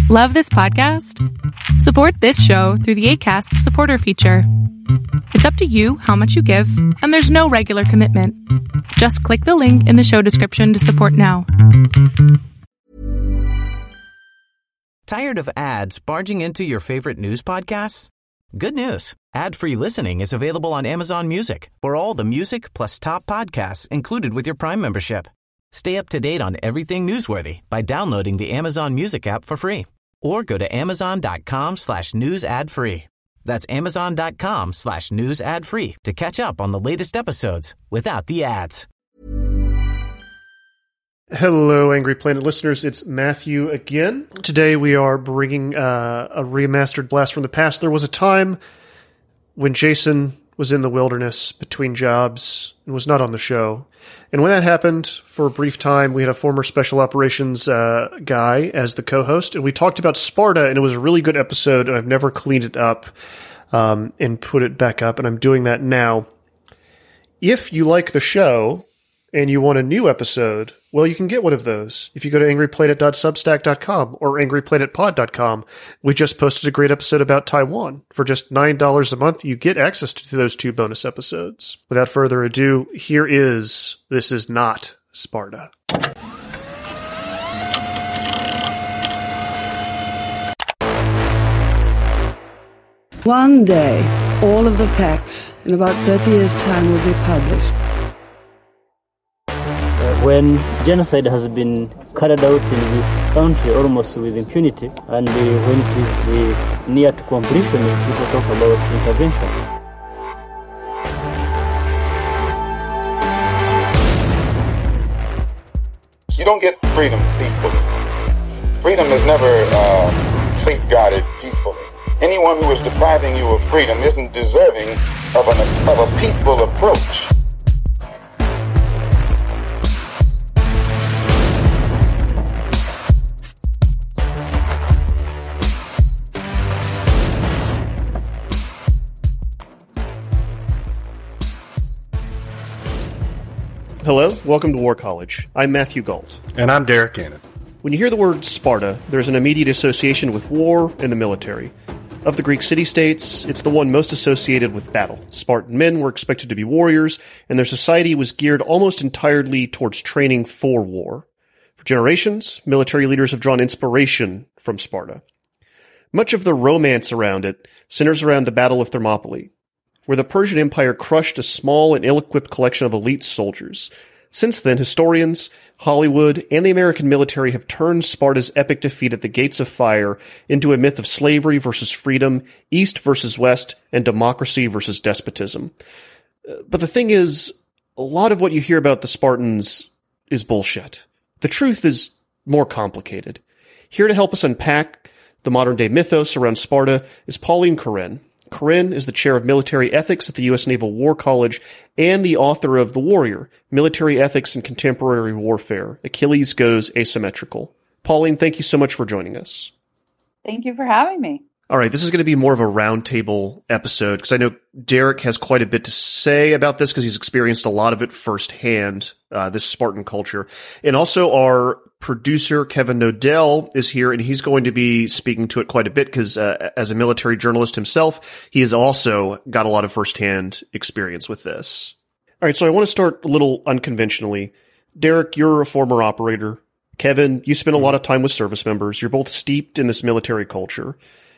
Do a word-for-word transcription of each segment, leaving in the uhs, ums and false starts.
Love this podcast? Support this show through the Acast supporter feature. It's up to you how much you give, and there's no regular commitment. Just click the link in the show description to support now. Tired of ads barging into your favorite news podcasts? Good news. Ad-free listening is available on Amazon Music for all the music plus top podcasts included with your Prime membership. Stay up to date on everything newsworthy by downloading the Amazon Music app for free or go to amazon.com slash news ad free. That's amazon.com slash news ad free to catch up on the latest episodes without the ads. Hello, Angry Planet listeners. It's Matthew again. Today we are bringing uh, a remastered blast from the past. There was a time when Jason was in the wilderness between jobs and was not on the show. And when that happened, for a brief time, we had a former Special Operations uh, guy as the co-host, and we talked about Sparta, and it was a really good episode, and I've never cleaned it up um, and put it back up, and I'm doing that now. If you like the show and you want a new episode, well, you can get one of those if you go to angry planet dot substack dot com or angry planet pod dot com. We just posted a great episode about Taiwan. For just nine dollars a month, you get access to those two bonus episodes. Without further ado, here is This Is Not Sparta. One day, all of the facts in about thirty years' time will be published. When genocide has been carried out in this country almost with impunity, and uh, when it is uh, near to completion, people talk about intervention. You don't get freedom peacefully. Freedom is never uh, safeguarded peacefully. Anyone who is depriving you of freedom isn't deserving of, an, of a peaceful approach. Hello, welcome to War College. I'm Matthew Galt. And I'm Derek Gannon. When you hear the word Sparta, there's an immediate association with war and the military. Of the Greek city-states, it's the one most associated with battle. Spartan men were expected to be warriors, and their society was geared almost entirely towards training for war. For generations, military leaders have drawn inspiration from Sparta. Much of the romance around it centers around the Battle of Thermopylae, where the Persian Empire crushed a small and ill-equipped collection of elite soldiers. Since then, historians, Hollywood, and the American military have turned Sparta's epic defeat at the Gates of Fire into a myth of slavery versus freedom, East versus West, and democracy versus despotism. But the thing is, a lot of what you hear about the Spartans is bullshit. The truth is more complicated. Here to help us unpack the modern-day mythos around Sparta is Pauline Koren. Koren is the chair of military ethics at the U S Naval War College and the author of The Warrior, Military Ethics in Contemporary Warfare. Achilles Goes Asymmetrical. Pauline, thank you so much for joining us. Thank you for having me. All right, this is going to be more of a roundtable episode because I know Derek has quite a bit to say about this because he's experienced a lot of it firsthand, uh, this Spartan culture. And also our producer, Kevin Nodell, is here, and he's going to be speaking to it quite a bit because uh, as a military journalist himself, he has also got a lot of firsthand experience with this. All right, so I want to start a little unconventionally. Derek, you're a former operator. Kevin, you spent a lot of time with service members. You're both steeped in this military culture.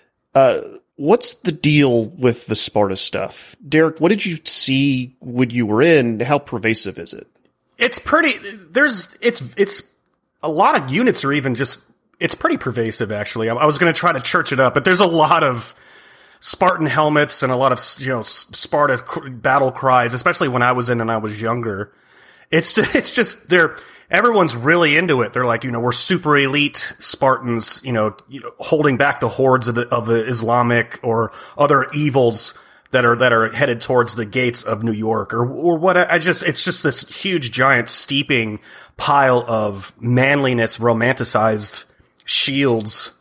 Uh, what's the deal with the Sparta stuff? Derek, what did you see when you were in? How pervasive is it? It's pretty, there's, it's, it's, a lot of units are even just, it's pretty pervasive, actually. I, I was going to try to church it up, but there's a lot of Spartan helmets and a lot of, you know, Sparta battle cries, especially when I was in and I was younger. It's just, it's just, they're, everyone's really into it. They're like, you know, we're super elite Spartans, you know, you know, holding back the hordes of the, of the Islamic or other evils that are, that are headed towards the gates of New York or, or what. I just, it's just this huge, giant, steeping pile of manliness, romanticized shields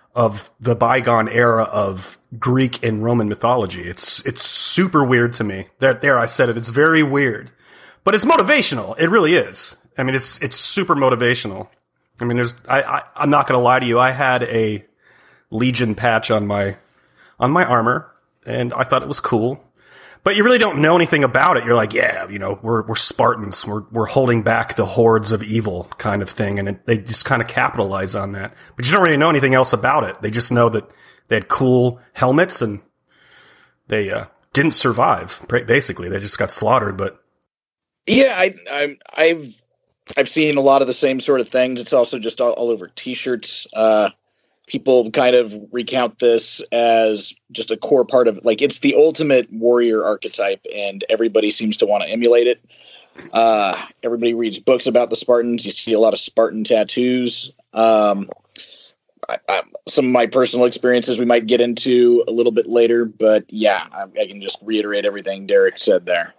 of the bygone era of Greek and Roman mythology. It's, it's super weird to me. There, there, I said it. It's very weird, but it's motivational. It really is. I mean, it's, it's super motivational. I mean, there's, I, I I'm not going to lie to you. I had a, Legion patch on my on my armor, and I thought it was cool. But you really don't know anything about it. You're like, yeah, you know, we're we're Spartans. We're we're holding back the hordes of evil kind of thing, and it, they just kind of capitalize on that. But you don't really know anything else about it. They just know that they had cool helmets, and they uh, didn't survive. Basically, they just got slaughtered. But yeah, I, I I've I've seen a lot of the same sort of things. It's also just all, all over T-shirts. Uh, People kind of recount this as just a core part of, like, it's the ultimate warrior archetype, and everybody seems to want to emulate it. Uh, everybody reads books about the Spartans. You see a lot of Spartan tattoos. Um, I, I, some of my personal experiences we might get into a little bit later, but yeah, I, I can just reiterate everything Derek said there.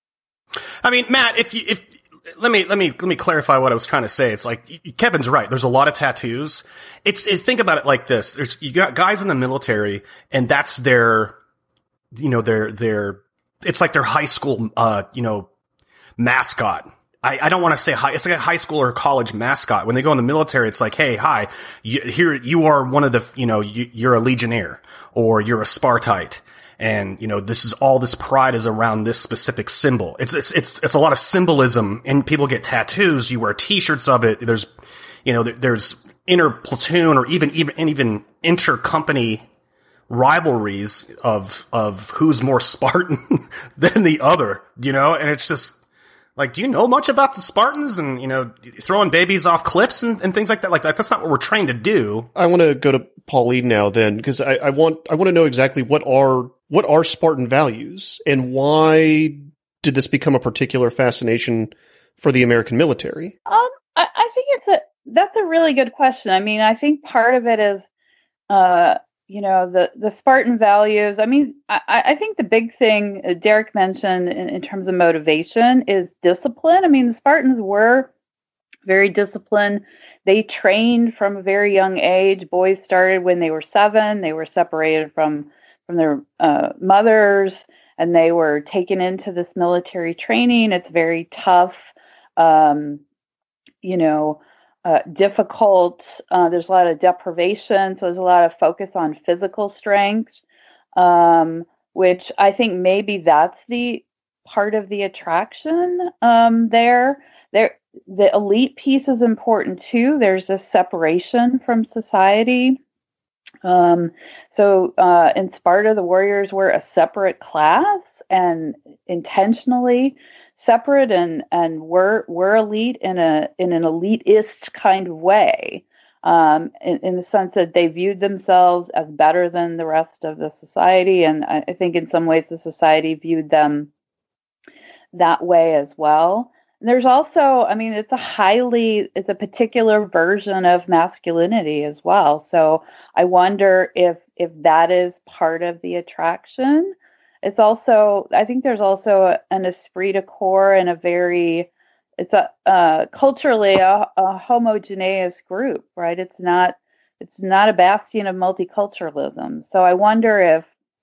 I mean, Matt, if you, if, Let me let me let me clarify what I was trying to say. It's like Kevin's right. There's a lot of tattoos. It's, it's think about it like this. There's you got guys in the military, and that's their, you know, their their. It's like their high school, uh, you know, mascot. I, I don't want to say high. It's like a high school or college mascot. When they go in the military, it's like, hey, hi, you, here you are one of the, you know, you, you're a legionnaire or you're a Spartite. And, you know, this is all this pride is around this specific symbol. It's, it's, it's, it's a lot of symbolism, and people get tattoos. You wear t-shirts of it. There's, you know, there, there's inter platoon or even, even, and even inter-company rivalries of, of who's more Spartan than the other, you know? And it's just like, do you know much about the Spartans and, you know, throwing babies off cliffs and, and things like that? Like that, that's not what we're trained to do. I want to go to Pauline now then, because I, I want, I want to know exactly what are, what are Spartan values, and why did this become a particular fascination for the American military? Um, I, I think it's a that's a really good question. I mean, I think part of it is, uh, you know, the the Spartan values. I mean, I, I think the big thing uh, Derek mentioned in, in terms of motivation is discipline. I mean, the Spartans were very disciplined. They trained from a very young age. Boys started when they were seven. They were separated from from their uh, mothers, and they were taken into this military training. It's very tough, um, you know, uh, difficult. Uh, there's a lot of deprivation, so there's a lot of focus on physical strength, um, which I think maybe that's the part of the attraction um, there. There, the elite piece is important too. There's a separation from society. Um, so, uh, in Sparta, the warriors were a separate class and intentionally separate, and, and were, were elite in a, in an elitist kind of way, um, in, in the sense that they viewed themselves as better than the rest of the society. And I, I think in some ways the society viewed them that way as well. And there's also, I mean, it's a highly, it's a particular version of masculinity as well. So I wonder if if that is part of the attraction. It's also, I think there's also an esprit de corps and a very, it's a uh, culturally a, a homogeneous group, right? It's not, it's not a bastion of multiculturalism. So I wonder if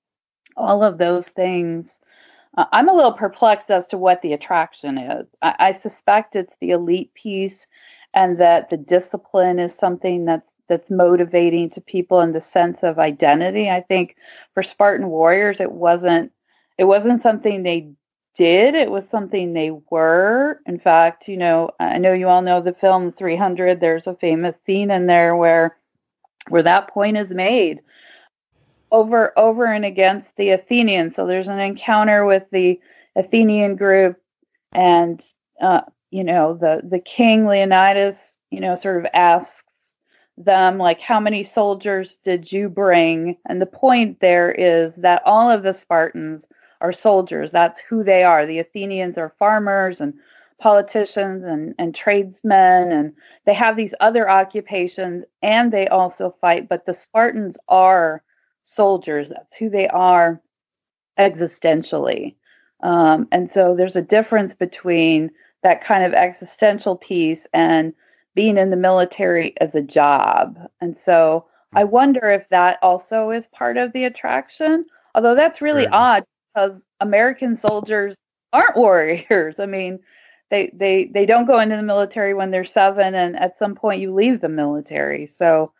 all of those things. Uh, I'm a little perplexed as to what the attraction is. I, I suspect it's the elite piece, and that the discipline is something that's that's motivating to people in the sense of identity. I think for Spartan warriors, it wasn't it wasn't something they did. It was something they were. In fact, you know, I know you all know the film three hundred. There's a famous scene in there where where that point is made. Over, over and against the Athenians. So there's an encounter with the Athenian group, and uh, you know, the the king Leonidas, you know, sort of asks them, like, how many soldiers did you bring? And the point there is that all of the Spartans are soldiers. That's who they are. The Athenians are farmers and politicians and, and tradesmen, and they have these other occupations, and they also fight. But the Spartans are soldiers. That's who they are existentially. Um, and so there's a difference between that kind of existential piece and being in the military as a job. And so I wonder if that also is part of the attraction, although that's really right. odd, because American soldiers aren't warriors. I mean, they, they, they don't go into the military when they're seven, and at some point you leave the military. So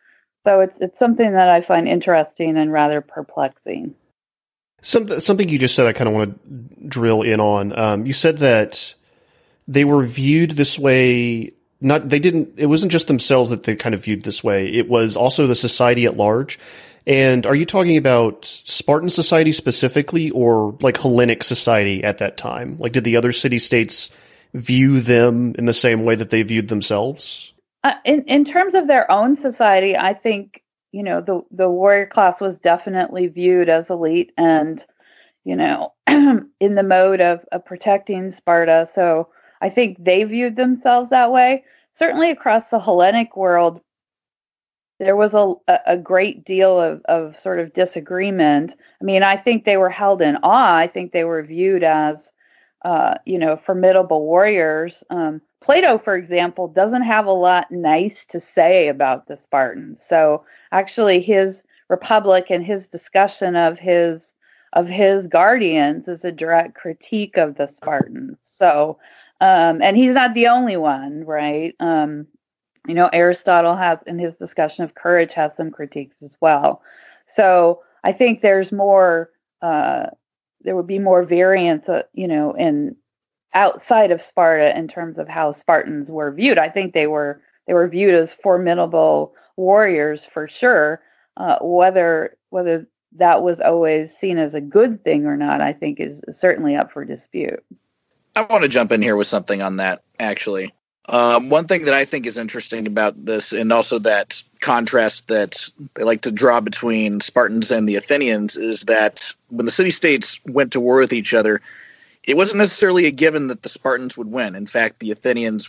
So it's it's something that I find interesting and rather perplexing. Something something you just said I kind of want to drill in on. Um, you said that they were viewed this way. Not they didn't. It wasn't just themselves that they kind of viewed this way. It was also the society at large. And are you talking about Spartan society specifically, or like Hellenic society at that time? Like, did the other city-states view them in the same way that they viewed themselves? Uh, in in terms of their own society, I think, you know, the the warrior class was definitely viewed as elite and, you know, in the mode of, of protecting Sparta. So I think they viewed themselves that way. Certainly across the Hellenic world, there was a, a great deal of, of sort of disagreement. I mean, I think they were held in awe. I think they were viewed as, uh, you know, formidable warriors. Um, Plato, for example, doesn't have a lot nice to say about the Spartans. So actually his Republic and his discussion of his of his guardians is a direct critique of the Spartans. So, um, and he's not the only one, right? Um, You know, Aristotle has, in his discussion of courage, has some critiques as well. So I think there's more, uh, there would be more variance, uh, you know, in outside of Sparta in terms of how Spartans were viewed. I think they were they were viewed as formidable warriors for sure. Uh, whether whether that was always seen as a good thing or not, I think is certainly up for dispute. I want to jump in here with something on that, actually. Um, one thing that I think is interesting about this, and also that contrast that they like to draw between Spartans and the Athenians, is that when the city-states went to war with each other, it wasn't necessarily a given that the Spartans would win. In fact, the Athenians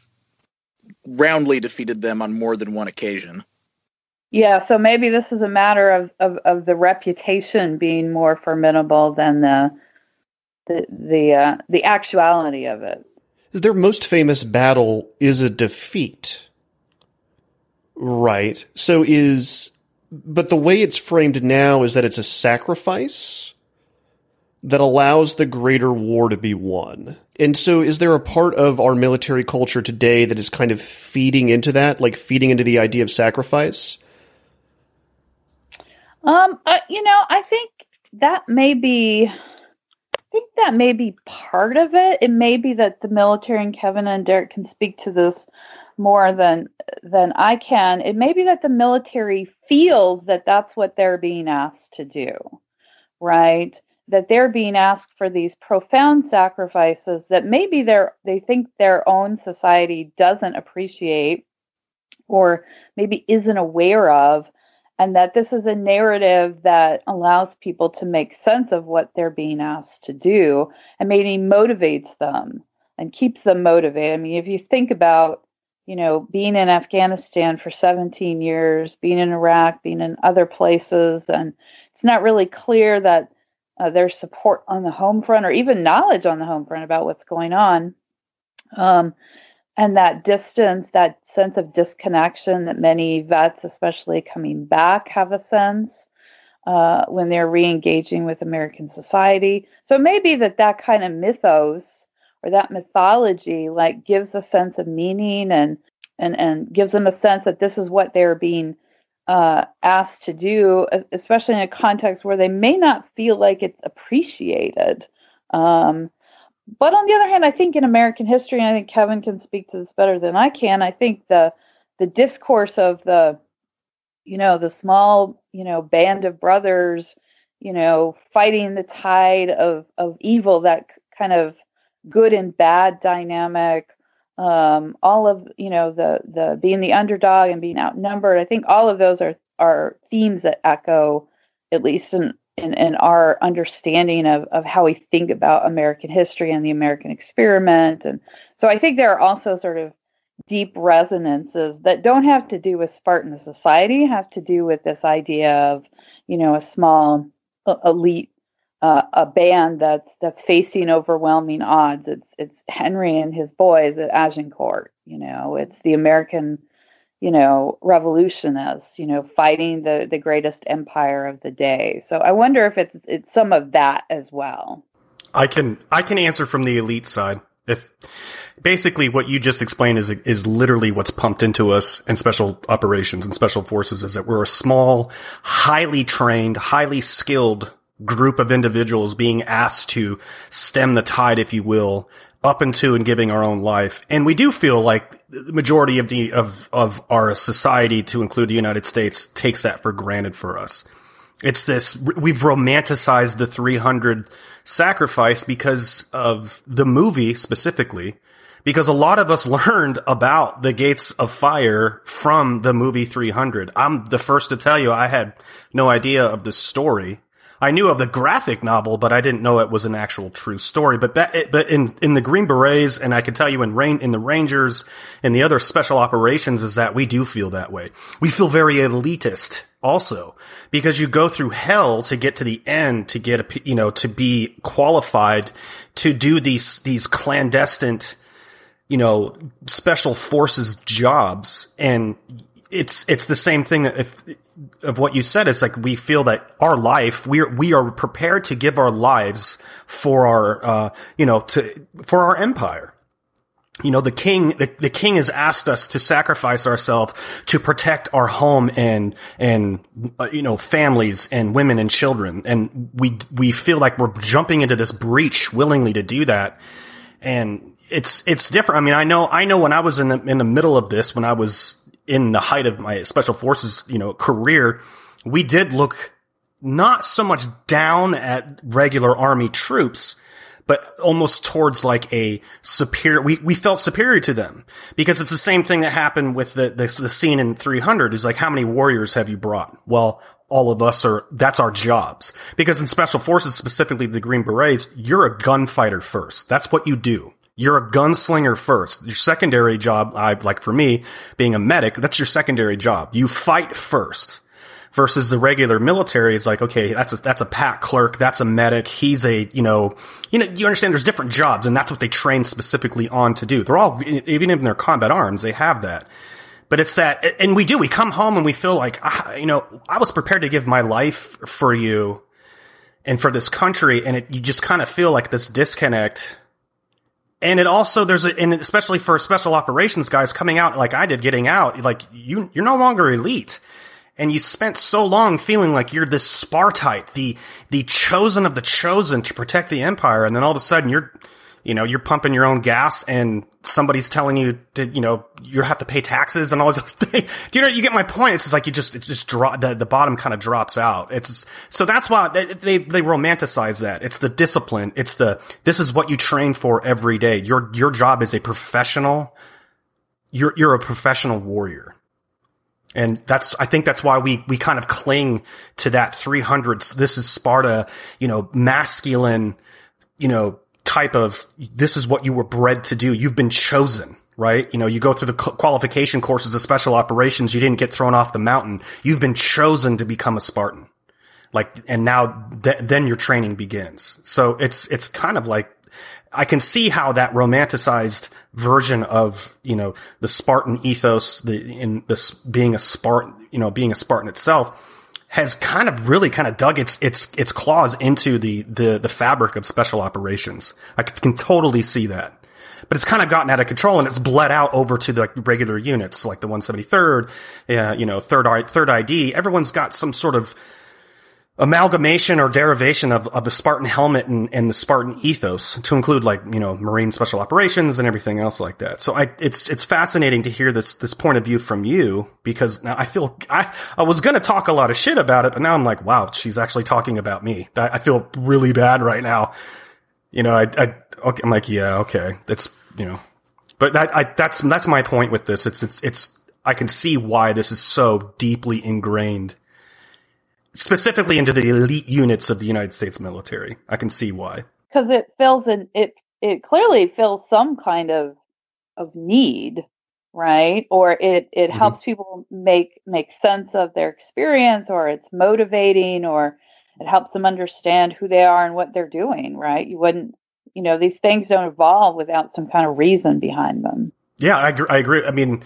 roundly defeated them on more than one occasion. Yeah, so maybe this is a matter of, of, of the reputation being more formidable than the the the, uh, the actuality of it. Their most famous battle is a defeat, right? So is, but the way it's framed now is that it's a sacrifice that allows the greater war to be won. And so is there a part of our military culture today that is kind of feeding into that, like feeding into the idea of sacrifice? Um, uh, you know, I think that may be... I think that may be part of it. It may be that the military, and Kevin and Derek can speak to this more than than I can. It may be that the military feels that that's what they're being asked to do, right? That they're being asked for these profound sacrifices that maybe they're, they think their own society doesn't appreciate or maybe isn't aware of. And that this is a narrative that allows people to make sense of what they're being asked to do and maybe motivates them and keeps them motivated. I mean, if you think about, you know, being in Afghanistan for seventeen years, being in Iraq, being in other places, and it's not really clear that uh, there's support on the home front or even knowledge on the home front about what's going on. Um, And that distance, that sense of disconnection that many vets, especially coming back, have a sense uh, when they're re-engaging with American society. So maybe that that kind of mythos or that mythology like gives a sense of meaning and and and gives them a sense that this is what they're being uh, asked to do, especially in a context where they may not feel like it's appreciated. Um, But on the other hand, I think in American history, and I think Kevin can speak to this better than I can, I think the the discourse of the, you know, the small, you know, band of brothers, you know, fighting the tide of, of evil, that kind of good and bad dynamic, um, all of, you know, the the being the underdog and being outnumbered. I think all of those are, are themes that echo, at least in In, in our understanding of, of how we think about American history and the American experiment. And so I think there are also sort of deep resonances that don't have to do with Spartan society, have to do with this idea of, you know, a small uh, elite, uh, a band that's that's facing overwhelming odds. It's it's Henry and his boys at Agincourt, you know, it's the American, you know, revolutionists, you know, fighting the, the greatest empire of the day. So I wonder if it's it's some of that as well. I can I can answer from the elite side. If basically what you just explained is is literally what's pumped into us in special operations and special forces, is that we're a small, highly trained, highly skilled group of individuals being asked to stem the tide, if you will, up into and giving our own life. And we do feel like the majority of the of of our society, to include the United States, takes that for granted for us. It's this, we've romanticized the three hundred sacrifice because of the movie specifically, because a lot of us learned about the Gates of Fire from the movie three hundred. I'm the first to tell you I had no idea of this story. I knew of the graphic novel, but I didn't know it was an actual true story. But that, but in, in the Green Berets, and I can tell you in rain, in the Rangers and the other special operations, is that we do feel that way. We feel very elitist also, because you go through hell to get to the end, to get a, you know, to be qualified to do these, these clandestine, you know, special forces jobs. And it's, it's the same thing that if, of what you said. Is like, we feel that our life, we are, we are prepared to give our lives for our, uh, you know, to, for our empire. You know, the king, the, the king has asked us to sacrifice ourselves to protect our home and, and, uh, you know, families and women and children. And we, we feel like we're jumping into this breach willingly to do that. And it's, it's different. I mean, I know, I know when I was in the, in the middle of this, when I was in the height of my special forces, you know, career, we did look not so much down at regular army troops, but almost towards like a superior, we, we felt superior to them, because it's the same thing that happened with the, the, the scene in three hundred is like, how many warriors have you brought? Well, all of us are, that's our jobs. Because in special forces, specifically the Green Berets, you're a gunfighter first. That's what you do. You're a gunslinger first. Your secondary job, I, like for me, being a medic, that's your secondary job. You fight first. Versus the regular military is like, okay, that's a, that's a pack clerk, that's a medic, he's a, you know, you know, you understand there's different jobs, and that's what they train specifically on to do. They're all, even in their combat arms, they have that. But it's that, and we do, we come home and we feel like, you know, I was prepared to give my life for you and for this country, and it, you just kind of feel like this disconnect. And it also, there's a, and especially for special operations guys coming out like I did, getting out, like you, you're no longer elite. And you spent so long feeling like you're this Spartite, the, the chosen of the chosen to protect the empire. And then all of a sudden you're, you know, you're pumping your own gas and somebody's telling you to, you know, you have to pay taxes and all this other thing. Do you know, you get my point? It's just like you just, it just drop, the, the bottom kind of drops out. It's, so that's why they, they, they romanticize that. It's the discipline. It's the, this is what you train for every day. Your, your job is a professional. You're, you're a professional warrior. And that's, I think that's why we, we kind of cling to that three hundreds. This is Sparta, you know, masculine, you know, type of, this is what you were bred to do. You've been chosen, right? You know, you go through the qualification courses of special operations. You didn't get thrown off the mountain. You've been chosen to become a Spartan. Like, and now th- then your training begins. So it's, it's kind of like, I can see how that romanticized version of, you know, the Spartan ethos, the, in this being a Spartan, you know, being a Spartan itself has kind of really kind of dug its, its, its claws into the, the, the fabric of special operations. I can totally see that. But it's kind of gotten out of control and it's bled out over to the regular units like the one seventy-third, uh, you know, third, third I D. Everyone's got some sort of amalgamation or derivation of, of the Spartan helmet and, and the Spartan ethos, to include like, you know, Marine special operations and everything else like that. So I, it's, it's fascinating to hear this, this point of view from you, because now I feel, I, I was going to talk a lot of shit about it, but now I'm like, wow, she's actually talking about me. I, I feel really bad right now. You know, I, I, okay, I'm like, yeah, okay. That's, you know, but that, I, that's, that's my point with this. It's, it's, it's, I can see why this is so deeply ingrained, specifically into the elite units of the United States military. I can see why. Because it fills in, it, it clearly fills some kind of, of need, right? Or it, it mm-hmm. helps people make, make sense of their experience, or it's motivating, or it helps them understand who they are and what they're doing, right? You wouldn't, you know, these things don't evolve without some kind of reason behind them. Yeah, I agree. I, agree. I mean,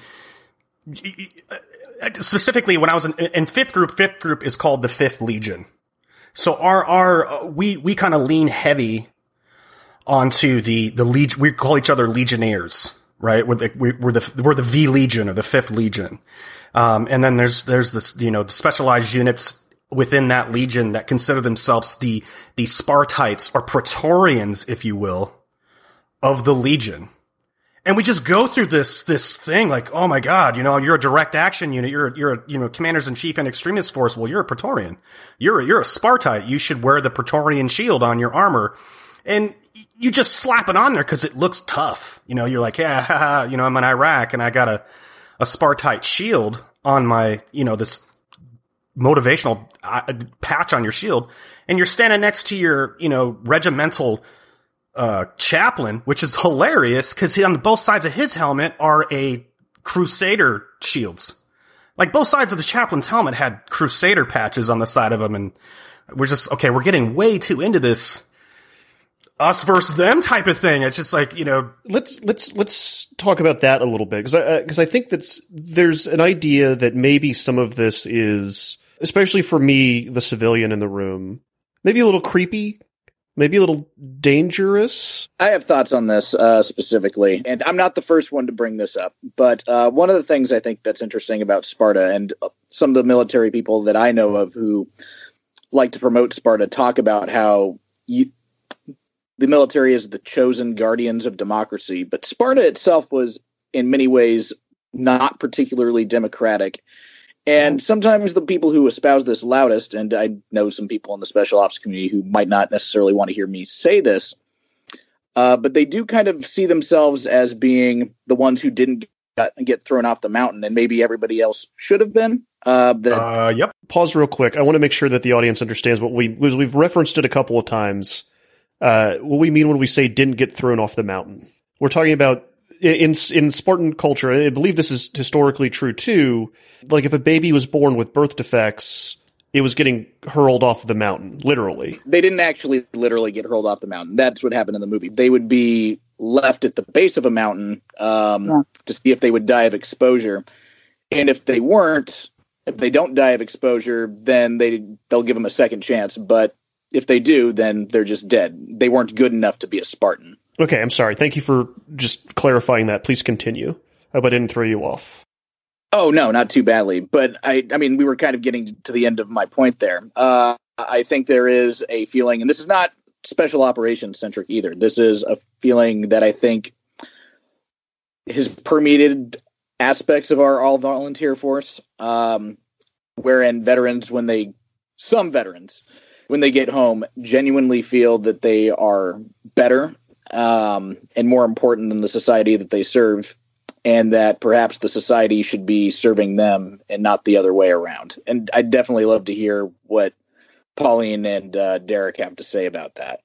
specifically when I was in, in fifth group, fifth group is called the Fifth Legion. So our, our, we, we kind of lean heavy onto the the legion. We call each other legionnaires, right? We're the we're the we're the V Legion or the Fifth Legion, um, and then there's there's this you know the specialized units within that legion that consider themselves the the Spartites or Praetorians, if you will, of the legion. And we just go through this this thing like, oh my God, you know, you're a direct action unit, you're you're a, you know, commanders in chief and extremist force. Well, you're a Praetorian, you're a, you're a Spartite. You should wear the Praetorian shield on your armor, and you just slap it on there because it looks tough. You know, you're like, yeah, haha, you know, I'm in Iraq and I got a a Spartite shield on my, you know, this motivational uh, patch on your shield, and you're standing next to your, you know, regimental uh, chaplain, which is hilarious because on both sides of his helmet are a Crusader shields. Like both sides of the chaplain's helmet had Crusader patches on the side of them, and we're just, okay, we're getting way too into this us versus them type of thing. It's just like, you know, let's let's let's talk about that a little bit, because I because I think that's there's an idea that maybe some of this is, especially for me, the civilian in the room, maybe a little creepy, maybe a little dangerous. I have thoughts on this uh, specifically, and I'm not the first one to bring this up, but uh, one of the things I think that's interesting about Sparta, and some of the military people that I know of who like to promote Sparta talk about how you, the military is the chosen guardians of democracy, but Sparta itself was in many ways not particularly democratic. And sometimes the people who espouse this loudest, and I know some people in the special ops community who might not necessarily want to hear me say this, uh, but they do kind of see themselves as being the ones who didn't get, get thrown off the mountain, and maybe everybody else should have been. Uh, that- uh, yep. Pause real quick. I want to make sure that the audience understands what we, we've referenced it a couple of times. Uh, what we mean when we say didn't get thrown off the mountain. We're talking about in in Spartan culture, I believe this is historically true too, like if a baby was born with birth defects, it was getting hurled off the mountain, literally. They didn't actually literally get hurled off the mountain. That's what happened in the movie. They would be left at the base of a mountain um, yeah. to see if they would die of exposure. And if they weren't, if they don't die of exposure, then they, they'll give them a second chance. But if they do, then they're just dead. They weren't good enough to be a Spartan. Okay, I'm sorry. Thank you for just clarifying that. Please continue. I hope I didn't throw you off. Oh, no, not too badly. But, I I mean, we were kind of getting to the end of my point there. Uh, I think there is a feeling, and this is not special operations centric either. This is a feeling that I think has permeated aspects of our all-volunteer force, um, wherein veterans, when they, some veterans, when they get home, genuinely feel that they are better um, and more important than the society that they serve, and that perhaps the society should be serving them and not the other way around. And I'd definitely love to hear what Pauline and uh, Derek have to say about that.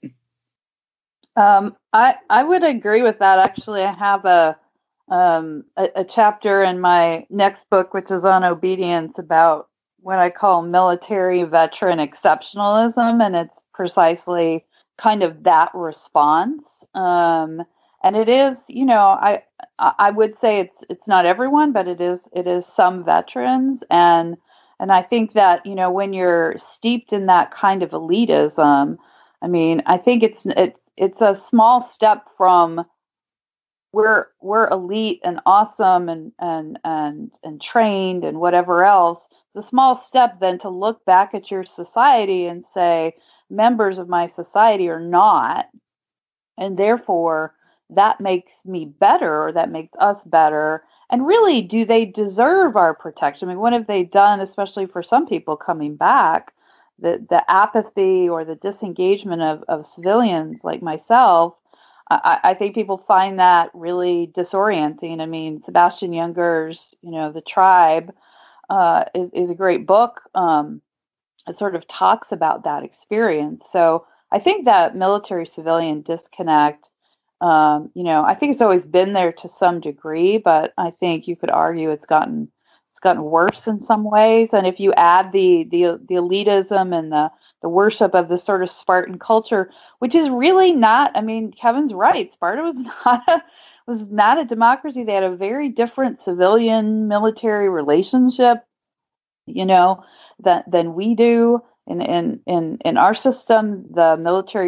Um, I, I would agree with that. Actually, I have a, um, a, a chapter in my next book, which is on obedience, about what I call military veteran exceptionalism, and it's precisely kind of that response. Um, and it is, you know, I I would say it's it's not everyone, but it is it is some veterans, and and I think that, you know, when you're steeped in that kind of elitism, I mean, I think it's it's it's a small step from we're we're elite and awesome and and and and trained and whatever else. It's a small step then to look back at your society and say, members of my society are not, and therefore that makes me better, or that makes us better. And really, do they deserve our protection? I mean, what have they done, especially for some people coming back? The the apathy or the disengagement of, of civilians like myself, I, I think people find that really disorienting. I mean, Sebastian Junger's, you know, The Tribe uh, is, is a great book. Um, it sort of talks about that experience. So I think that military-civilian disconnect, um, you know, I think it's always been there to some degree, but I think you could argue it's gotten it's gotten worse in some ways. And if you add the the, the elitism and the, the worship of this sort of Spartan culture, which is really not, I mean, Kevin's right. Sparta was not a, was not a democracy. They had a very different civilian-military relationship, you know, that than we do. In, in, in, in our system, the military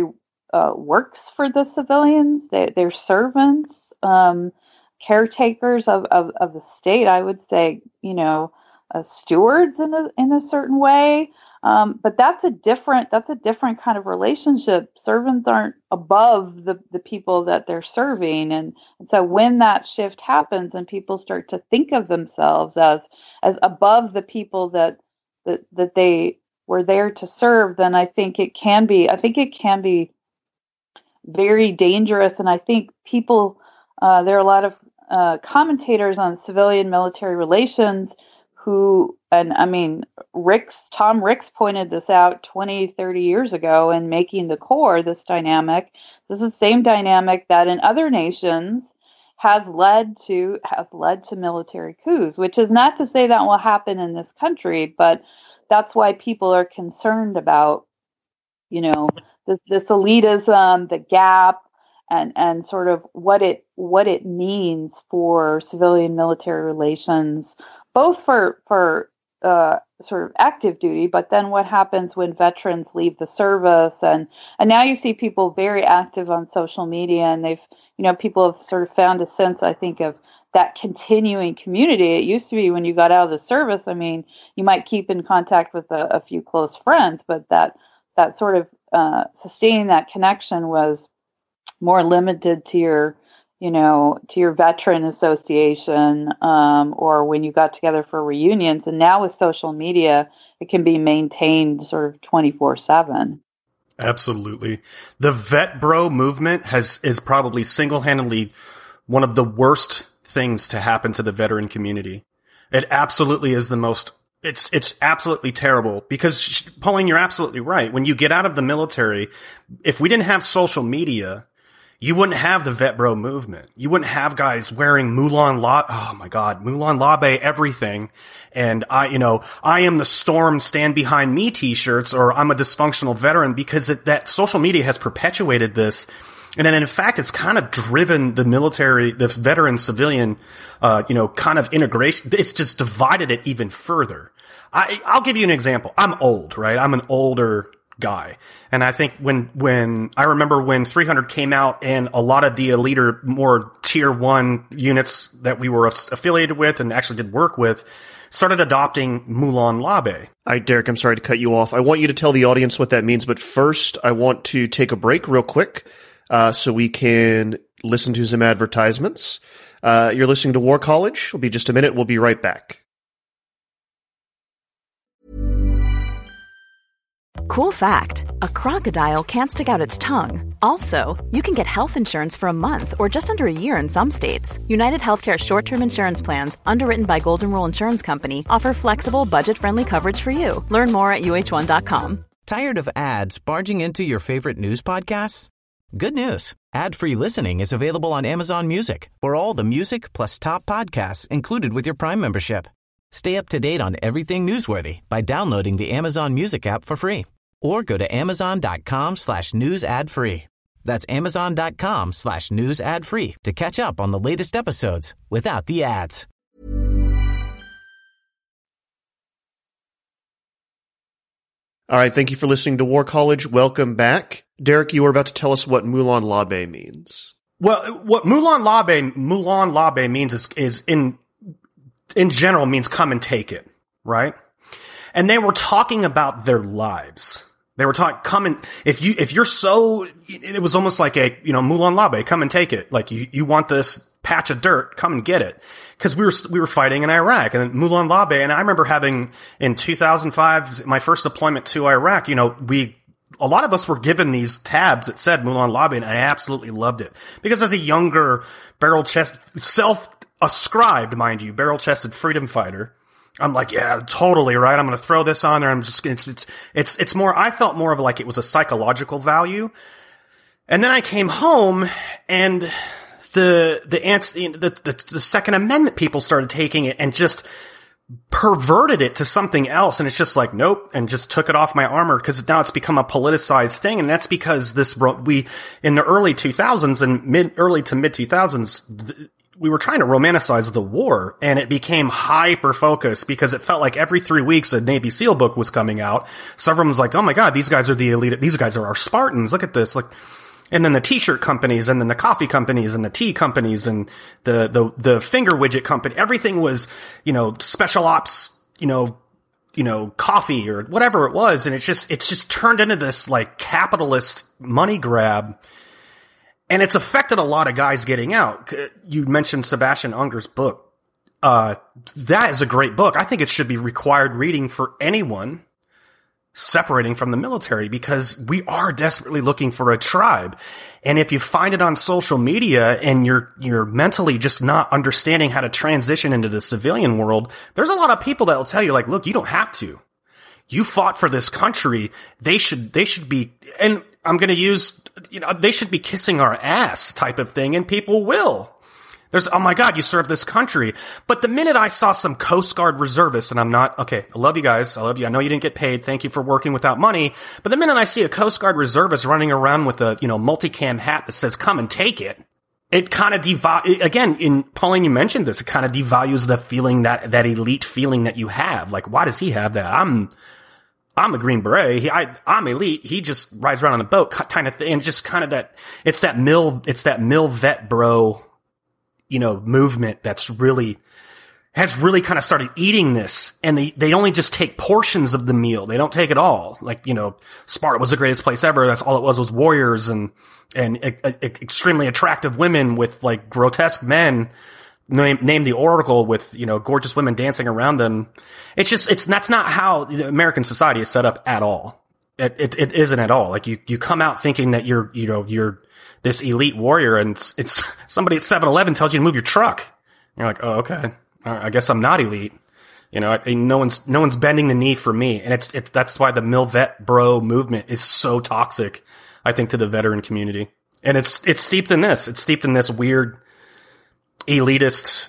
uh, works for the civilians. They, they're servants, um, caretakers of, of, of the state. I would say, you know, uh, stewards in a in a certain way. Um, but that's a different that's a different kind of relationship. Servants aren't above the, the people that they're serving, and, and so when that shift happens and people start to think of themselves as as above the people that that that they were there to serve, then I think it can be I think it can be very dangerous. And I think people uh, there are a lot of uh, commentators on civilian military relations who, and I mean, Ricks, Tom Ricks pointed this out twenty, thirty years ago in Making the Core, this dynamic. This is the same dynamic that in other nations has led to have led to military coups, which is not to say that will happen in this country, but that's why people are concerned about, you know, this, this elitism, the gap, and and sort of what it what it means for civilian military relations, both for for uh, sort of active duty, but then what happens when veterans leave the service, and and now you see people very active on social media, and they've you know people have sort of found a sense, I think, of that continuing community. It used to be when you got out of the service, I mean, you might keep in contact with a, a few close friends, but that that sort of uh, sustaining that connection was more limited to your you know, to your veteran association, um, or when you got together for reunions. And now with social media, it can be maintained sort of twenty-four seven. Absolutely. The vet bro movement has is probably single-handedly one of the worst things to happen to the veteran community. It absolutely is the most, it's, it's absolutely terrible because, Pauline, you're absolutely right. When you get out of the military, if we didn't have social media, you wouldn't have the vet bro movement. You wouldn't have guys wearing Moulin La, oh my God, Moulin Labe everything. And I, you know, I am the storm, stand behind me t-shirts, or I'm a dysfunctional veteran, because it, that social media has perpetuated this. And then in fact, it's kind of driven the military, the veteran civilian, uh, you know, kind of integration. It's just divided it even further. I, I'll give you an example. I'm old, right? I'm an older guy. And I think when, when, I remember when three hundred came out and a lot of the elite or more tier one units that we were affiliated with and actually did work with started adopting Moulin Labe. All right, Derek, I'm sorry to cut you off. I want you to tell the audience what that means, but first I want to take a break real quick, uh, so we can listen to some advertisements. Uh, you're listening to War College. It'll be just a minute. We'll be right back. Cool fact, a crocodile can't stick out its tongue. Also, you can get health insurance for a month or just under a year in some states. United Healthcare short-term insurance plans, underwritten by Golden Rule Insurance Company, offer flexible, budget-friendly coverage for you. Learn more at U H one dot com. Tired of ads barging into your favorite news podcasts? Good news. Ad-free listening is available on Amazon Music for all the music plus top podcasts included with your Prime membership. Stay up to date on everything newsworthy by downloading the Amazon Music app for free. Or go to amazon.com slash news ad free. That's amazon.com slash news ad free to catch up on the latest episodes without the ads. All right, thank you for listening to War College. Welcome back. Derek, you were about to tell us what Moulin Labe means. Well, what Moulin Labe, Moulin Labe means is, is in, in general means come and take it, right? And they were talking about their lives. They were talking, come and, if you, if you're so, it was almost like a, you know, Moulin Labe, come and take it. Like, you, you want this patch of dirt, come and get it. Cause we were, we were fighting in Iraq, and Moulin Labe, and I remember having, in two thousand five, my first deployment to Iraq, you know, we, a lot of us were given these tabs that said Moulin Labe, and I absolutely loved it. Because as a younger, barrel-chested, self-ascribed, mind you, barrel-chested freedom fighter, I'm like, yeah, totally, right? I'm going to throw this on there. I'm just, it's, it's, it's, it's more, I felt more of like it was a psychological value. And then I came home, and the, the, the, the, the Second Amendment people started taking it and just perverted it to something else. And it's just like, nope, and just took it off my armor, because now it's become a politicized thing. And that's because this, we, in the early two thousands and mid, early to mid two thousands, we were trying to romanticize the war, and it became hyper focused because it felt like every three weeks a Navy SEAL book was coming out. So everyone was like, "Oh my God, these guys are the elite. These guys are our Spartans. Look at this!" Like, and then the T-shirt companies, and then the coffee companies, and the tea companies, and the the the finger widget company. Everything was, you know, special ops, you know, you know, coffee or whatever it was, and it's just it's just turned into this like capitalist money grab. And it's affected a lot of guys getting out. You mentioned Sebastian Unger's book. Uh, that is a great book. I think it should be required reading for anyone separating from the military because we are desperately looking for a tribe. And if you find it on social media and you're, you're mentally just not understanding how to transition into the civilian world, there's a lot of people that will tell you like, look, you don't have to. You fought for this country. They should, they should be, and I'm going to use, you know, they should be kissing our ass type of thing, and people will. There's, oh my God, you serve this country. But the minute I saw some Coast Guard reservists, and I'm not, okay, I love you guys. I love you. I know you didn't get paid. Thank you for working without money. But the minute I see a Coast Guard reservist running around with a, you know, multicam hat that says, come and take it, it kind of devalues, again, in Pauline, you mentioned this, it kind of devalues the feeling that, that elite feeling that you have. Like, why does he have that? I'm, I'm a Green Beret. He, I, I'm elite. He just rides around on a boat kind of thing. And just kind of that, it's that mill, it's that mill vet bro, you know, movement that's really, has really kind of started eating this. And they, they only just take portions of the meal. They don't take it all. Like, you know, Sparta was the greatest place ever. That's all it was, was warriors and, and e- e- extremely attractive women with like grotesque men. Name, name the Oracle with, you know, gorgeous women dancing around them. It's just, it's, that's not how the American society is set up at all. It, it, it isn't at all. Like you, you come out thinking that you're, you know, you're this elite warrior and it's, it's somebody at seven eleven tells you to move your truck. And you're like, oh, okay. I guess I'm not elite. You know, I, no one's, no one's bending the knee for me. And it's, it's, that's why the Mil Vet Bro movement is so toxic, I think, to the veteran community. And it's, it's steeped in this. It's steeped in this weird, elitist,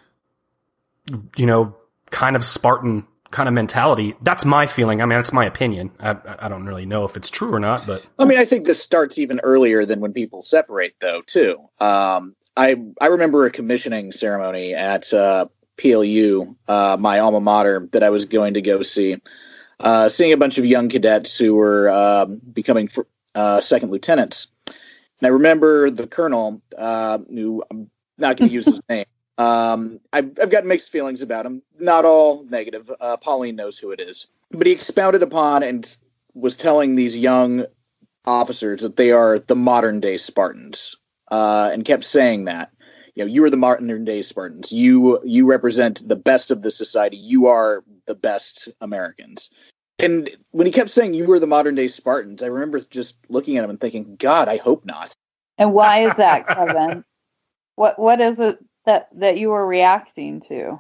you know, kind of Spartan kind of mentality. That's my feeling. I mean, that's my opinion. I, I don't really know if it's true or not, but I mean, I think this starts even earlier than when people separate, though, too. Um, I I remember a commissioning ceremony at uh, P L U, uh, my alma mater, that I was going to go see. Uh, seeing a bunch of young cadets who were uh, becoming uh, second lieutenants, and I remember the colonel, uh, who I'm not going to use his name. Um, I've, I've got mixed feelings about him. Not all negative. Uh, Pauline knows who it is. But he expounded upon and was telling these young officers that they are the modern day Spartans, uh, and kept saying that. You know, you are the modern day Spartans. You you represent the best of the society. You are the best Americans. And when he kept saying you were the modern day Spartans, I remember just looking at him and thinking, God, I hope not. And why is that, Kevin? What what is it that, that you were reacting to?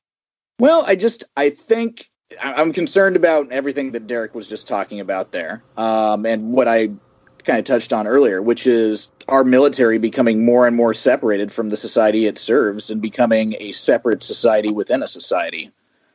Well, I just, I think, I'm concerned about everything that Derek was just talking about there. Um, and what I kind of touched on earlier, which is our military becoming more and more separated from the society it serves and becoming a separate society within a society.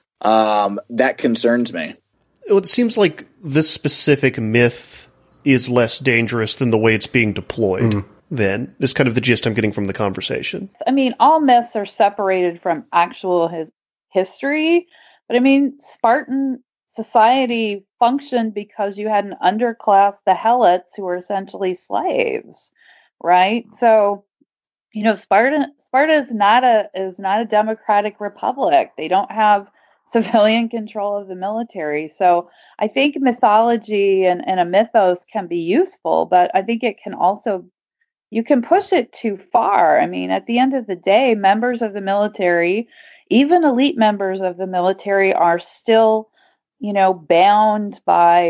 Um, that concerns me. It seems like this specific myth is less dangerous than the way it's being deployed. Mm. Then is kind of the gist I'm getting from the conversation. I mean, all myths are separated from actual his history, but I mean, Spartan society functioned because you had an underclass, the Helots, who were essentially slaves, right? So, you know, Sparta Sparta is not a is not a democratic republic. They don't have civilian control of the military. So I think mythology and, and a mythos can be useful, but I think it can also you can push it too far. I mean, at the end of the day, members of the military, even elite members of the military, are still, you know, bound by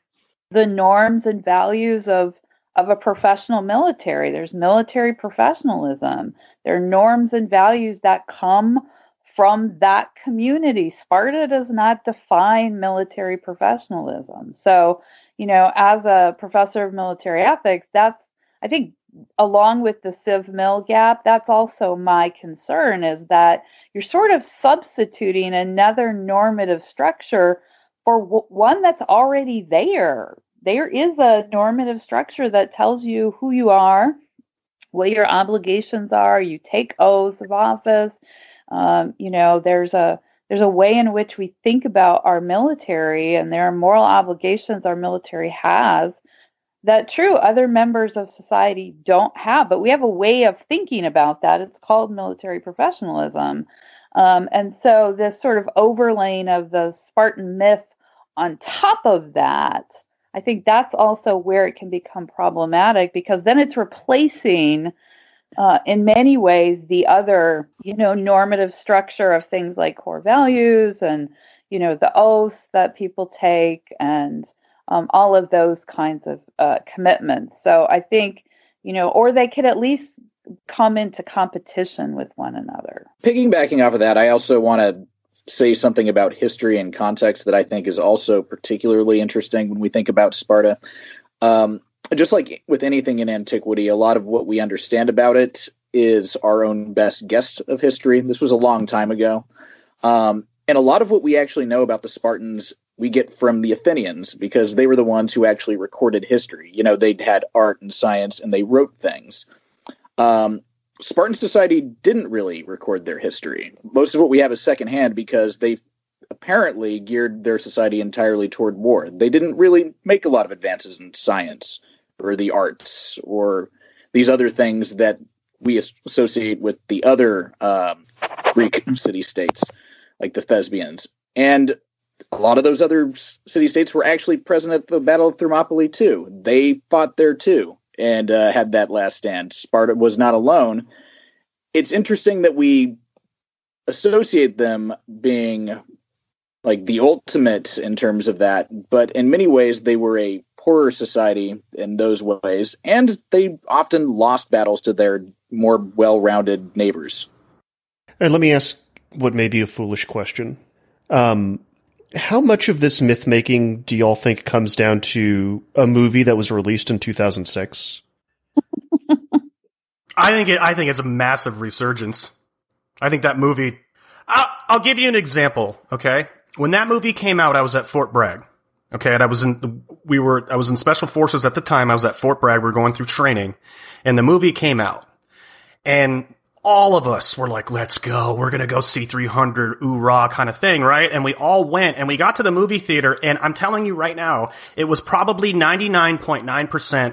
the norms and values of, of a professional military. There's military professionalism. There are norms and values that come from that community. Sparta does not define military professionalism. So, you know, as a professor of military ethics, that's, I think, along with the civ-mil gap, that's also my concern, is that you're sort of substituting another normative structure for w- one that's already there. There is a normative structure that tells you who you are, what your obligations are. You take oaths of office. Um, you know, there's a there's a way in which we think about our military, and there are moral obligations our military has that, true, other members of society don't have. But we have a way of thinking about that. It's called military professionalism. Um, and so this sort of overlaying of the Spartan myth on top of that, I think that's also where it can become problematic, because then it's replacing, uh, in many ways, the other, you know, normative structure of things like core values and, you know, the oaths that people take and um, all of those kinds of uh, commitments. So I think, you know, or they could at least come into competition with one another. Piggybacking off of that, I also want to say something about history and context that I think is also particularly interesting when we think about Sparta. Um, just like with anything in antiquity, a lot of what we understand about it is our own best guess of history. This was a long time ago. Um, and a lot of what we actually know about the Spartans, we get from the Athenians, because they were the ones who actually recorded history. You know, they'd had art and science, and they wrote things. Um, Spartan society didn't really record their history. Most of what we have is secondhand, because they apparently geared their society entirely toward war. They didn't really make a lot of advances in science or the arts or these other things that we associate with the other um, Greek city-states, like the Thespians. And a lot of those other city-states were actually present at the Battle of Thermopylae, too. They fought there, too, and uh, had that last stand. Sparta was not alone. It's interesting that we associate them being like the ultimate in terms of that, but in many ways they were a poorer society in those ways, and they often lost battles to their more well-rounded neighbors. And let me ask what may be a foolish question. Um, how much of this myth-making do y'all think comes down to a movie that was released in two thousand six? I think it, I think it's a massive resurgence. I think that movie... I'll, I'll give you an example, okay? When that movie came out, I was at Fort Bragg. Okay, and I was in we were I was in Special Forces at the time. I was at Fort Bragg. We were going through training, and the movie came out, and all of us were like, "Let's go! We're gonna go see three hundred, oorah!" kind of thing, right? And we all went, and we got to the movie theater, and I'm telling you right now, it was probably ninety-nine point nine percent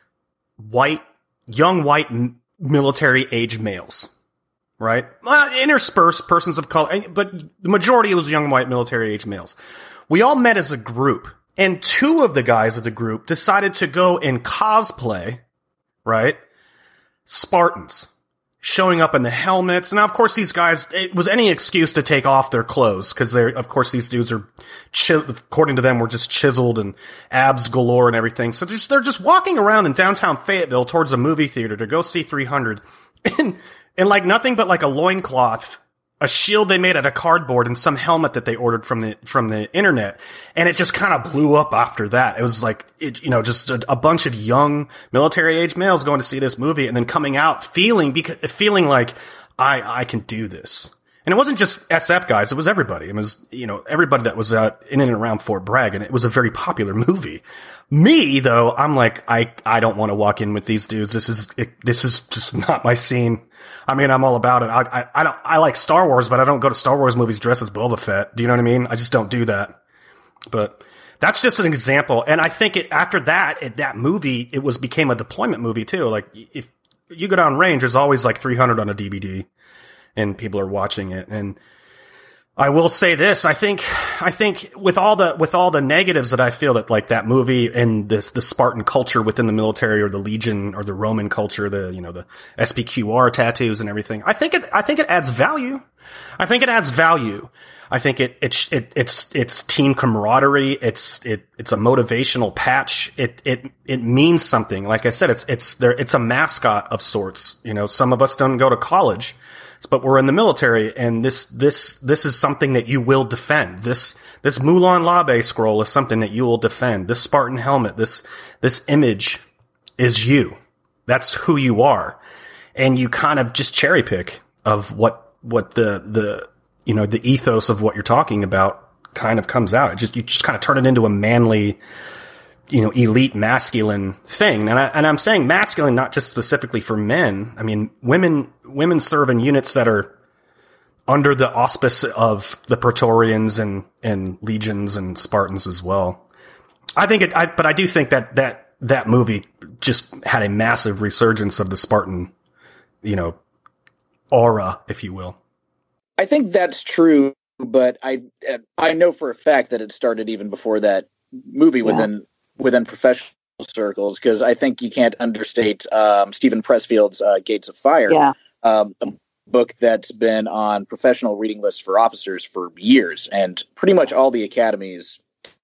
white, young white military age males. Right? Well, interspersed persons of color, but the majority was young white military age males. We all met as a group, and two of the guys of the group decided to go and cosplay, right? Spartans. Showing up in the helmets. And now, of course, these guys, it was any excuse to take off their clothes, because they're, of course, these dudes are, chi- according to them, were just chiseled and abs galore and everything. So just, they're just walking around in downtown Fayetteville towards a movie theater to go see three hundred. And, and like nothing but like a loincloth, a shield they made out of cardboard, and some helmet that they ordered from the from the internet, and it just kind of blew up after that. It was like, it, you know, just a, a bunch of young military age males going to see this movie, and then coming out feeling because feeling like I I can do this. And it wasn't just S F guys; it was everybody. It was, you know, everybody that was uh, in and around Fort Bragg, and it was a very popular movie. Me though, I'm like, I I don't want to walk in with these dudes. This is it, this is just not my scene. I mean, I'm all about it. I, I, I don't, I like Star Wars, but I don't go to Star Wars movies dressed as Boba Fett. Do you know what I mean? I just don't do that. But that's just an example. And I think it, after that, it, that movie, it was, became a deployment movie too. Like if you go down range, there's always like three hundred on a D V D and people are watching it. And I will say this, I think, I think with all the, with all the negatives that I feel that like that movie and this, the Spartan culture within the military or the Legion or the Roman culture, the, you know, the S P Q R tattoos and everything, I think it, I think it adds value. I think it adds value. I think it, it, it, it's, it's team camaraderie. It's, it, it's a motivational patch. It, it, it means something. Like I said, it's, it's there, it's a mascot of sorts. You know, some of us don't go to college, but we're in the military, and this, this, this is something that you will defend. This, this Mulan Labe scroll is something that you will defend. This Spartan helmet, this, this image is you. That's who you are. And you kind of just cherry pick of what, what the, the, you know, the ethos of what you're talking about kind of comes out. It just, you just kind of turn it into a manly, you know, elite masculine thing. And I, and I'm saying masculine, not just specifically for men. I mean, women, women serve in units that are under the auspice of the Praetorians and, and legions and Spartans as well. I think it, I, but I do think that, that, that movie just had a massive resurgence of the Spartan, you know, aura, if you will. I think that's true, but I, I know for a fact that it started even before that movie within, yeah. within professional circles, because I think you can't understate um, Stephen Pressfield's uh, Gates of Fire, yeah. um, a book that's been on professional reading lists for officers for years, and pretty much all the academies,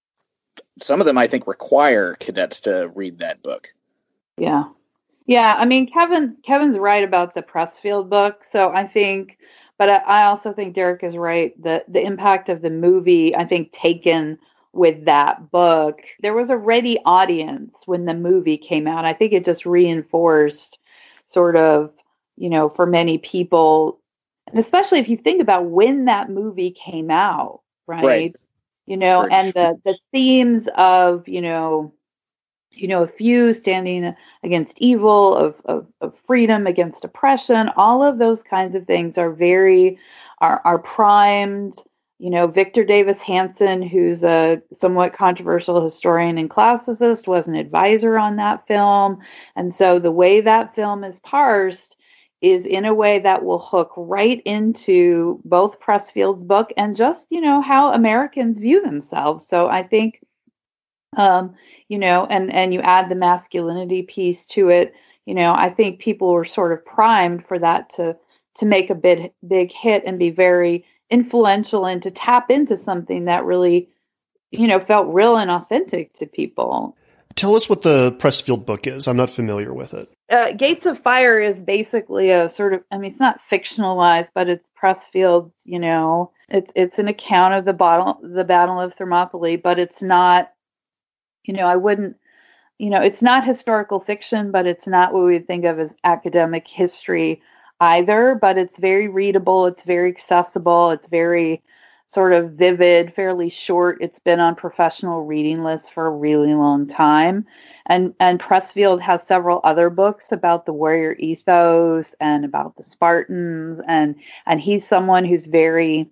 some of them I think require cadets to read that book. Yeah, yeah. I mean, Kevin Kevin's right about the Pressfield book, so I think, but I, I also think Derek is right. The the impact of the movie, I think, taken with that book, there was a ready audience when the movie came out. I think it just reinforced sort of, you know, for many people, and especially if you think about when that movie came out, right? right. You know, Very and the, the themes of, you know, you know, a few standing against evil, of, of, of freedom against oppression, all of those kinds of things are very, are, are primed. You know, Victor Davis Hanson, who's a somewhat controversial historian and classicist, was an advisor on that film. And so the way that film is parsed is in a way that will hook right into both Pressfield's book and just, you know, how Americans view themselves. So I think, um, you know, and, and you add the masculinity piece to it, you know, I think people were sort of primed for that to, to make a big, big hit and be very influential and to tap into something that really, you know, felt real and authentic to people. Tell us what the Pressfield book is. I'm not familiar with it. Uh, Gates of Fire is basically a sort of, I mean, it's not fictionalized, but it's Pressfield's, you know, it's it's an account of the battle, the Battle of Thermopylae, but it's not, you know, I wouldn't, you know, it's not historical fiction, but it's not what we would think of as academic history either, but it's very readable. It's very accessible. It's very sort of vivid, fairly short. It's been on professional reading lists for a really long time. And and Pressfield has several other books about the warrior ethos and about the Spartans. And and he's someone who's very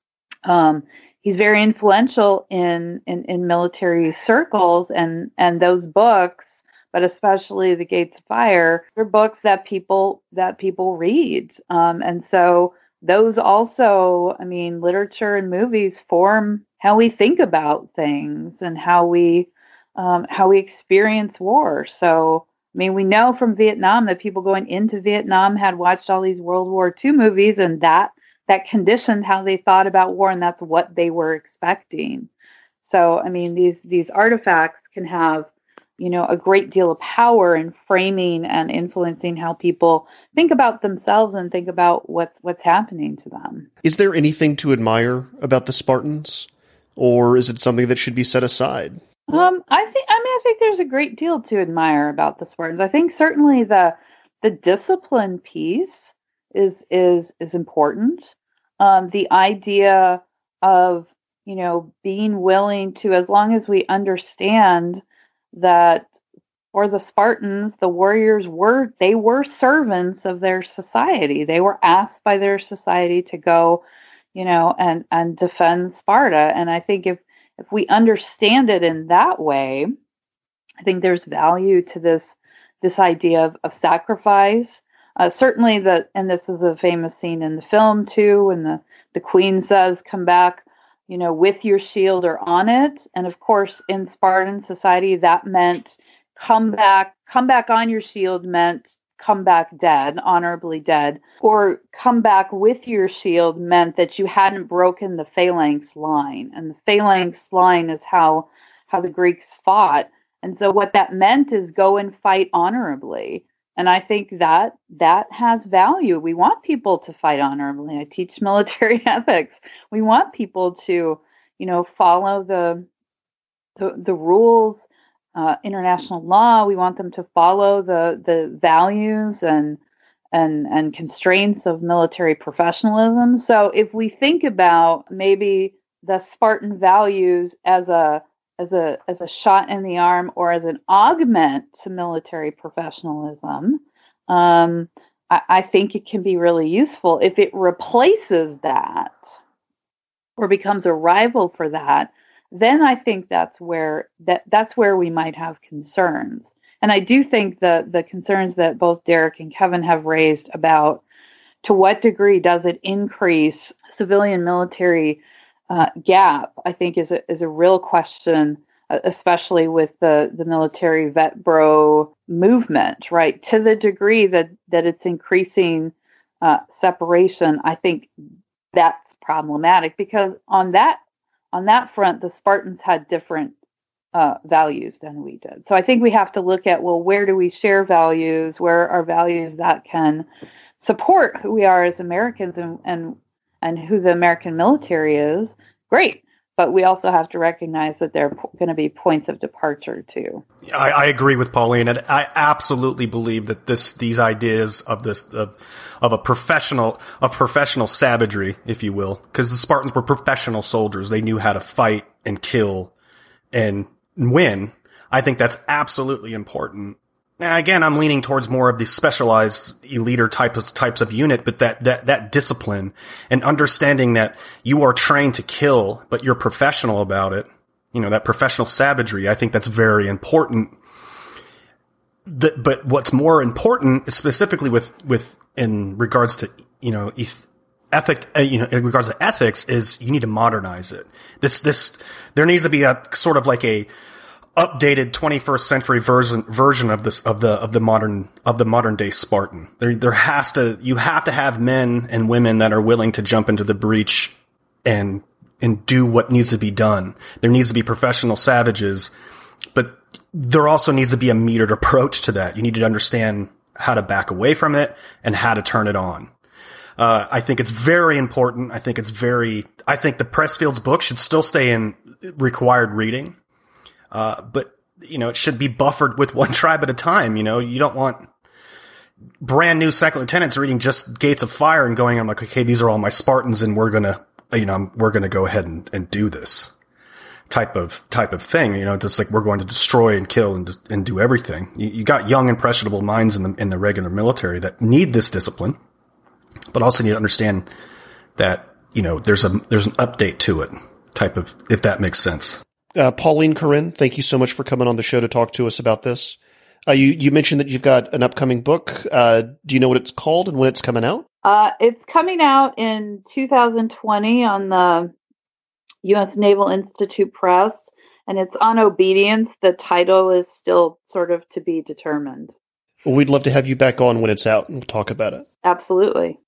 um, he's very influential in, in, in military circles, and, and those books, but especially the Gates of Fire, they're books that people that people read. Um, and so those also, I mean, literature and movies form how we think about things and how we um, how we experience war. So, I mean, we know from Vietnam that people going into Vietnam had watched all these World War Two movies, and that that conditioned how they thought about war, and that's what they were expecting. So, I mean, these these artifacts can have, you know, a great deal of power in framing and influencing how people think about themselves and think about what's what's happening to them. Is there anything to admire about the Spartans, or is it something that should be set aside? Um, I think. I mean, I think there's a great deal to admire about the Spartans. I think certainly the the discipline piece is is is important. Um, the idea of, you know, being willing to, as long as we understand that for the Spartans, the warriors were, they were servants of their society. They were asked by their society to go, you know, and, and defend Sparta. And I think if, if we understand it in that way, I think there's value to this, this idea of, of sacrifice. Uh, certainly the, and this is a famous scene in the film too, when the, the queen says, come back, you know, with your shield or on it. And of course, in Spartan society, that meant come back, come back on your shield meant come back dead, honorably dead, or come back with your shield meant that you hadn't broken the phalanx line. And the phalanx line is how, how the Greeks fought. And so what that meant is go and fight honorably. And I think that that has value. We want people to fight honorably. I teach military ethics. We want people to, you know, follow the the, the rules, uh, international law. We want them to follow the the values and and and constraints of military professionalism. So if we think about maybe the Spartan values as a as a as a shot in the arm or as an augment to military professionalism, um, I, I think it can be really useful. If it replaces that or becomes a rival for that, then I think that's where that that's where we might have concerns. And I do think the the concerns that both Derek and Kevin have raised about to what degree does it increase civilian military uh, gap, I think is a, is a real question, uh, especially with the, the military vet bro movement, right? To the degree that, that it's increasing uh, separation, I think that's problematic because on that on that front, the Spartans had different uh, values than we did. So I think we have to look at, well, where do we share values? Where are values that can support who we are as Americans and and, and who the American military is? Great. But we also have to recognize that there are p- going to be points of departure too. I, I agree with Pauline, and I absolutely believe that this these ideas of this of, of a professional of professional savagery, if you will, because the Spartans were professional soldiers. They knew how to fight and kill and win. I think that's absolutely important. Now, again, I'm leaning towards more of the specialized elite type of, types of unit, but that, that, that discipline and understanding that you are trained to kill, but you're professional about it. You know, that professional savagery, I think that's very important. The, but what's more important, specifically with, with, in regards to, you know, ethic, uh, you know, in regards to ethics, is you need to modernize it. This, this, there needs to be a sort of like a, updated twenty-first century version version of this of the of the modern of the modern day Spartan. There there has to you have to have men and women that are willing to jump into the breach and and do what needs to be done. There needs to be professional savages, but there also needs to be a metered approach to that. You need to understand how to back away from it and how to turn it on. Uh, I think it's very important. I think it's very I think the Pressfields book should still stay in required reading. Uh, but, you know, it should be buffered with one tribe at a time. You know, you don't want brand new second lieutenants reading just Gates of Fire and going, I'm like, okay, these are all my Spartans and we're going to, you know, we're going to go ahead and, and do this type of, type of thing. You know, just like we're going to destroy and kill and, and do everything. You, you got young, impressionable minds in the, in the regular military that need this discipline, but also need to understand that, you know, there's a, there's an update to it type of, if that makes sense. Uh, Pauline Corinne, thank you so much for coming on the show to talk to us about this. Uh, you, you mentioned that you've got an upcoming book. Uh, do you know what it's called and when it's coming out? Uh, it's coming out in two thousand twenty on the U S Naval Institute Press, and it's on obedience. The title is still sort of to be determined. Well, we'd love to have you back on when it's out and we'll talk about it. Absolutely.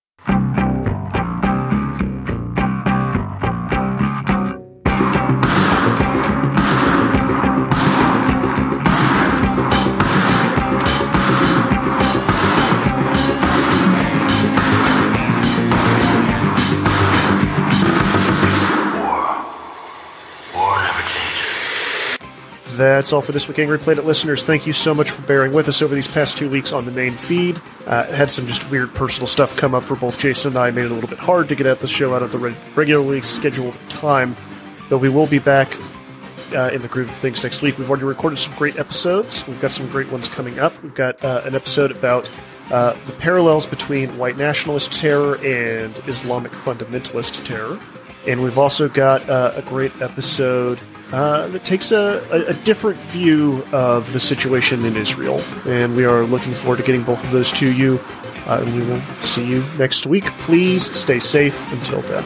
That's all for this week, Angry Planet listeners. Thank you so much for bearing with us over these past two weeks on the main feed. Uh, had some just weird personal stuff come up for both Jason and I. Made it a little bit hard to get out the show out of the re- regularly scheduled time. But we will be back uh, in the groove of things next week. We've already recorded some great episodes. We've got some great ones coming up. We've got uh, an episode about uh, the parallels between white nationalist terror and Islamic fundamentalist terror. And we've also got uh, a great episode Uh, that takes a, a, a different view of the situation in Israel. And we are looking forward to getting both of those to you. Uh, and we will see you next week. Please stay safe until then.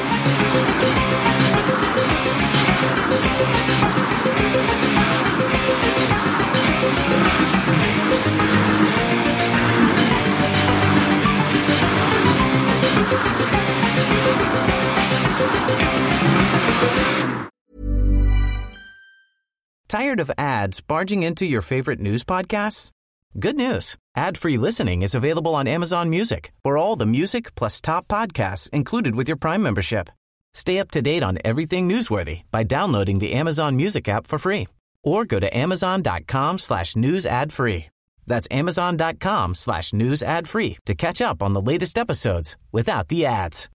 Tired of ads barging into your favorite news podcasts? Good news. Ad-free listening is available on Amazon Music for all the music plus top podcasts included with your Prime membership. Stay up to date on everything newsworthy by downloading the Amazon Music app for free or go to amazon.com slash news ad free. That's amazon.com slash news ad free to catch up on the latest episodes without the ads.